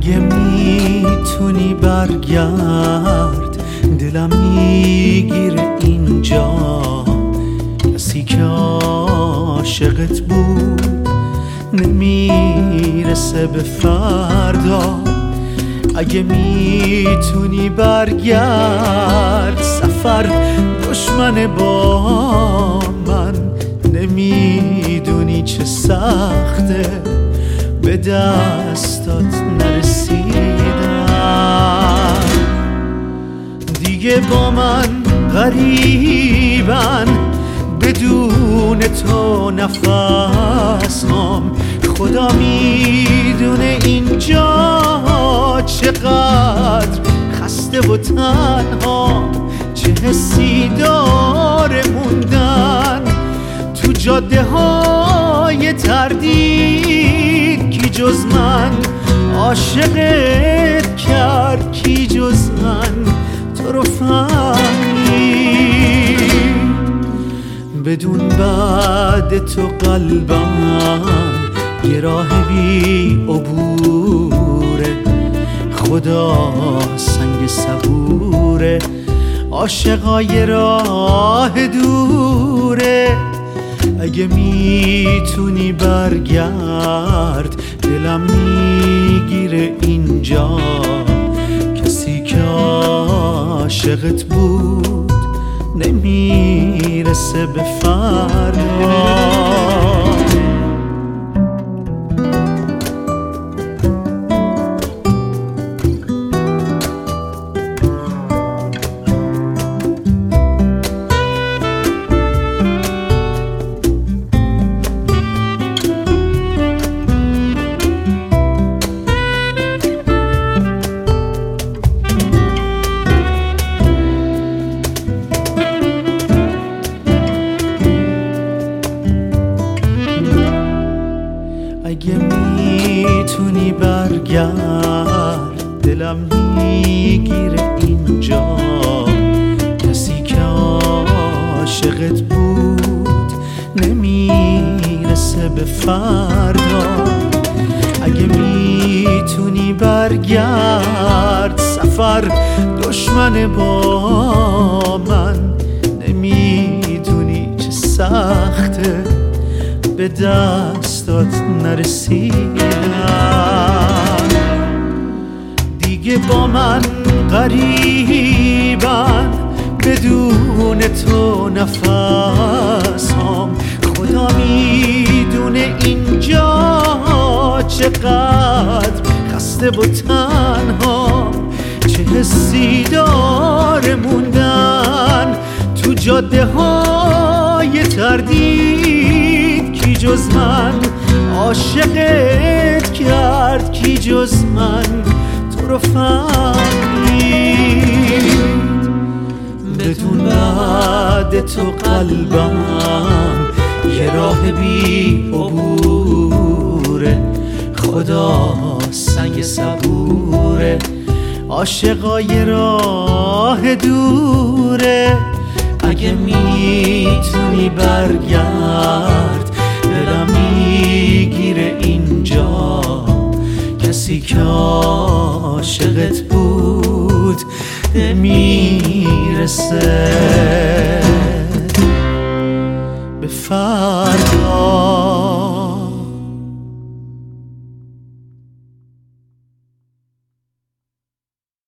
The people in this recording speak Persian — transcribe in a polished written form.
اگه میتونی برگرد، دلم میگیره اینجا. کسی که عاشقت بود نمیرسه به فردا. اگه میتونی برگرد، سفر دشمن با من. نمیدونی چه سخته به دستات نرسیدم. دیگه با من غریبن، بدون تو نفسم. خدا میدونه اینجا چقدر خسته و تنها، چه حسی داره موندن تو جاده های تردید. کی جز من عاشقت کرد؟ کی جز من تو رو فهمید؟ بدون بعد تو قلبم یه راه بی عبوره. خدا سنگ صبوره، عاشقای راه دوره. اگه میتونی برگرد، دلم میگیره اینجا. کسی که عاشقت بود نمیرسه به فردا. اگه میتونی برگرد، دلم میگیره اینجا. کسی که عاشقت بود نمیرسه به فردا. اگه میتونی برگرد، سفر دشمن با من. نمیدونی چه سخته به دستات نرسیدم. دیگه با من غریبن، بدون تو نفسم. خدا میدونه اینجا چقدر خسته و تنها، چه حسی داره موندن تو جاده های تردید. کی جز من عاشقت کرد؟ کی جز من تو رو فهمید؟ بدون بعد تو قلبم یه راه بی عبوره. خدا سنگ صبوره، عاشقای راه دوره. اگه میتونی برگرد، دلم میگیره اینجا. کسی که عاشقت بود نمیرسه به فردا.